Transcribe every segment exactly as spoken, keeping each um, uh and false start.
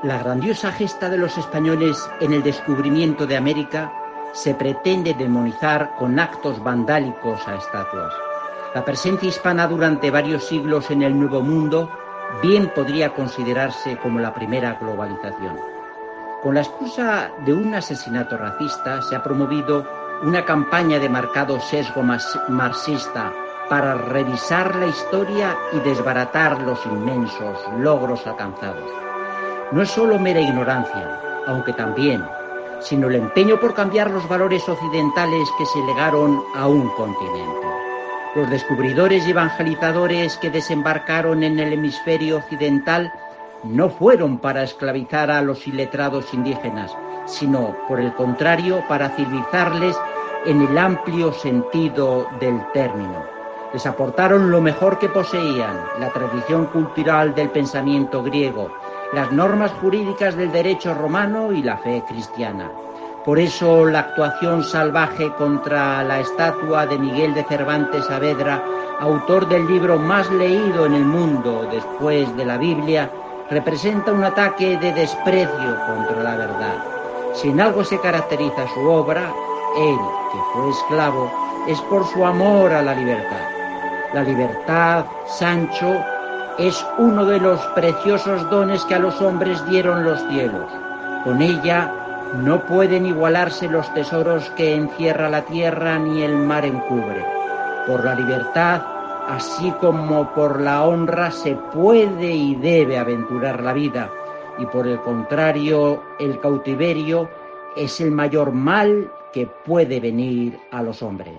La grandiosa gesta de los españoles en el descubrimiento de América se pretende demonizar con actos vandálicos a estatuas. La presencia hispana durante varios siglos en el Nuevo Mundo bien podría considerarse como la primera globalización. Con la excusa de un asesinato racista se ha promovido una campaña de marcado sesgo marxista para revisar la historia y desbaratar los inmensos logros alcanzados. No es solo mera ignorancia, aunque también, sino el empeño por cambiar los valores occidentales que se legaron a un continente. Los descubridores y evangelizadores que desembarcaron en el hemisferio occidental no fueron para esclavizar a los iletrados indígenas, sino, por el contrario, para civilizarles en el amplio sentido del término. Les aportaron lo mejor que poseían, la tradición cultural del pensamiento griego, las normas jurídicas del derecho romano y la fe cristiana. Por eso la actuación salvaje contra la estatua de Miguel de Cervantes Saavedra, autor del libro más leído en el mundo después de la Biblia, representa un ataque de desprecio contra la verdad. Si en algo se caracteriza su obra, él, que fue esclavo, es por su amor a la libertad. La libertad, Sancho, es uno de los preciosos dones que a los hombres dieron los cielos. Con ella no pueden igualarse los tesoros que encierra la tierra ni el mar encubre. Por la libertad, así como por la honra, se puede y debe aventurar la vida, y por el contrario, el cautiverio es el mayor mal que puede venir a los hombres.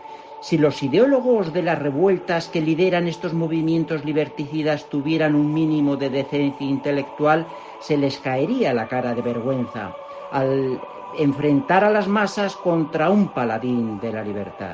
Si los ideólogos de las revueltas que lideran estos movimientos liberticidas tuvieran un mínimo de decencia intelectual, se les caería la cara de vergüenza al enfrentar a las masas contra un paladín de la libertad.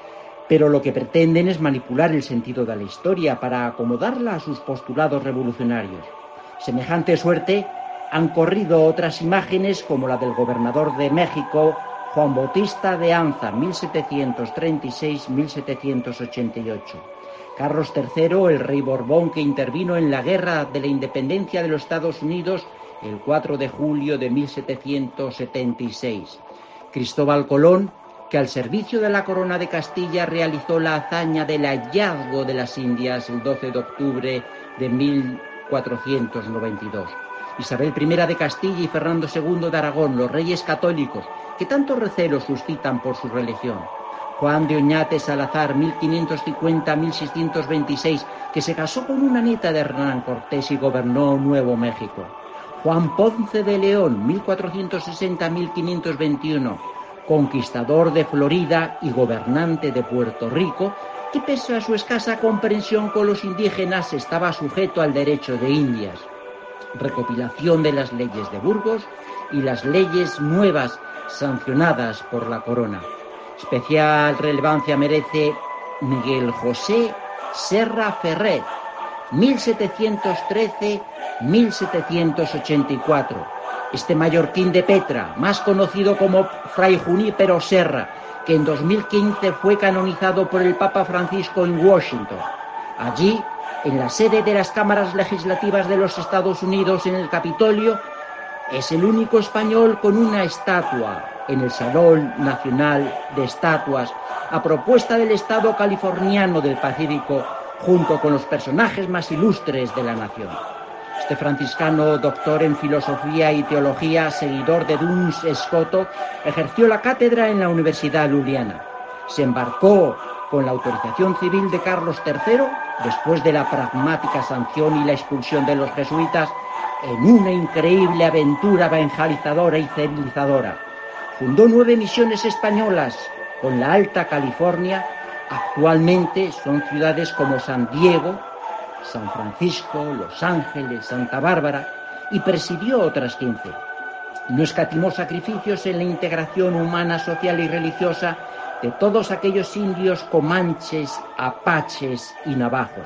Pero lo que pretenden es manipular el sentido de la historia para acomodarla a sus postulados revolucionarios. Semejante suerte han corrido otras imágenes como la del gobernador de México, Juan Bautista de Anza, mil setecientos treinta y seis a mil setecientos ochenta y ocho. Carlos tercero, el rey Borbón que intervino en la Guerra de la Independencia de los Estados Unidos el cuatro de julio de mil setecientos setenta y seis. Cristóbal Colón, que al servicio de la Corona de Castilla realizó la hazaña del hallazgo de las Indias el doce de octubre de mil cuatrocientos noventa y dos. Isabel primera de Castilla y Fernando segundo de Aragón, los reyes católicos, que tanto recelo suscitan por su religión. Juan de Oñate Salazar, mil quinientos cincuenta a mil seiscientos veintiséis, que se casó con una nieta de Hernán Cortés y gobernó Nuevo México. Juan Ponce de León, mil cuatrocientos sesenta a mil quinientos veintiuno, conquistador de Florida y gobernante de Puerto Rico, que pese a su escasa comprensión con los indígenas estaba sujeto al derecho de Indias. Recopilación de las leyes de Burgos y las leyes nuevas sancionadas por la corona. Especial relevancia merece Miguel José Serra Ferrer, mil setecientos trece a mil setecientos ochenta y cuatro. Este mallorquín de Petra, más conocido como Fray Junípero Serra, que en dos mil quince fue canonizado por el Papa Francisco en Washington. Allí, en la sede de las cámaras legislativas de los Estados Unidos, en el Capitolio, es el único español con una estatua en el Salón Nacional de Estatuas, a propuesta del Estado californiano del Pacífico, junto con los personajes más ilustres de la nación. Este franciscano, doctor en filosofía y teología, seguidor de Duns Scoto, ejerció la cátedra en la Universidad Luliana. Se embarcó con la autorización civil de Carlos tercero, después de la pragmática sanción y la expulsión de los jesuitas, en una increíble aventura evangelizadora y civilizadora. Fundó nueve misiones españolas con la Alta California. Actualmente son ciudades como San Diego, San Francisco, Los Ángeles, Santa Bárbara, y presidió otras quince. No escatimó sacrificios en la integración humana, social y religiosa de todos aquellos indios comanches, apaches y navajos.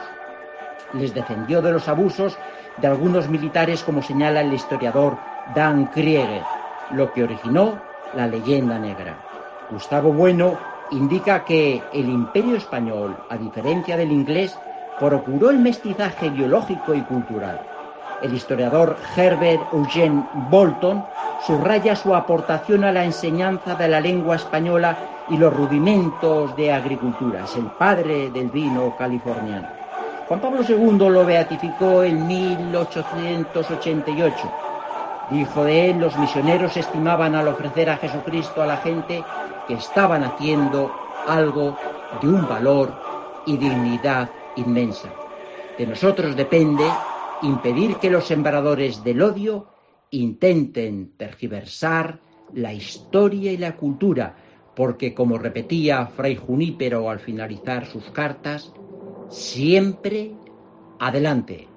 Les defendió de los abusos de algunos militares, como señala el historiador Dan Krieger, lo que originó la leyenda negra. Gustavo Bueno indica que el Imperio español, a diferencia del inglés, procuró el mestizaje biológico y cultural. El historiador Herbert Eugene Bolton subraya su aportación a la enseñanza de la lengua española y los rudimentos de agricultura. Es el padre del vino californiano. Juan Pablo segundo lo beatificó en mil ochocientos ochenta y ocho. Dijo de él: los misioneros estimaban al ofrecer a Jesucristo a la gente que estaban haciendo algo de un valor y dignidad inmensa. De nosotros depende impedir que los sembradores del odio intenten tergiversar la historia y la cultura, porque, como repetía Fray Junípero al finalizar sus cartas, siempre adelante.